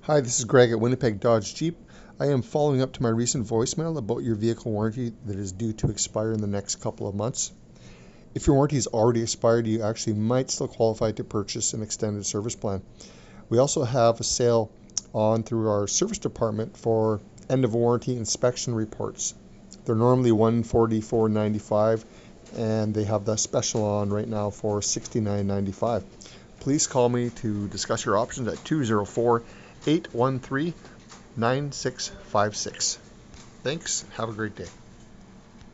Hi, this is Greg at Winnipeg Dodge Jeep. I am following up to my recent voicemail about your vehicle warranty that is due to expire in the next couple of months. If your warranty has already expired, you actually might still qualify to purchase an extended service plan. We also have a sale on through our service department for end of warranty inspection reports. They're normally $144.95 and they have the special on right now for $69.95. Please call me to discuss your options at 204-813-9656. Thanks. Have a great day.